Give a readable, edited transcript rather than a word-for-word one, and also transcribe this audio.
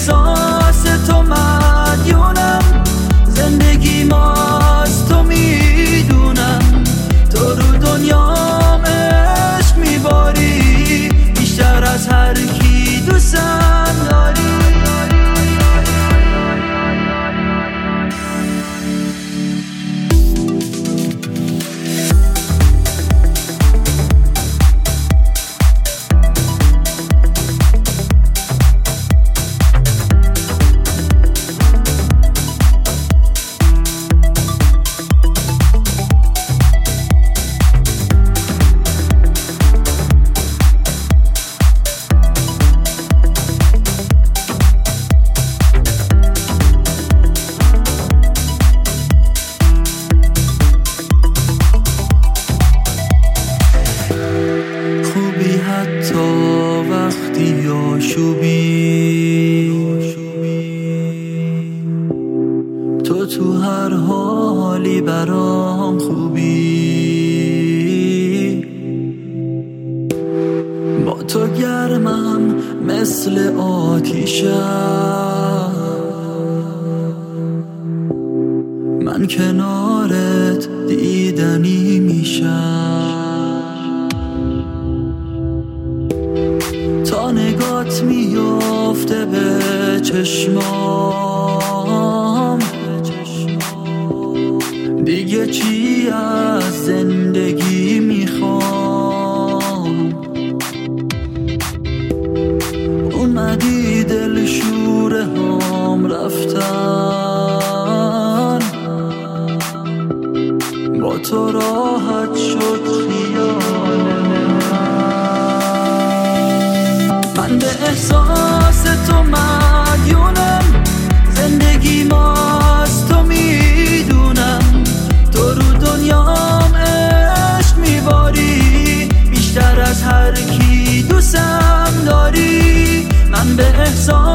احساس تو مدیونم، زندگی ماست تو میدونم، تو رو دنیام عشق میباری، بیشتر از هر کی دوستم داری. حتی وقتی آشوبی تو هر حالی برام خوبی، با تو گرمم مثل آتیشم، من کنارت دیدنی میشم، تا نگات میافته به چشمام، دیگه چی از زندگی میخوام، اومدی دل شوره هم رفتن، با تو راحت شد خیال من به احساس تو مدیونم، زندگی ماست تو میدونم، تو رو دنیام عشق میباری، بیشتر از هر کی دوستم داری. من به احساس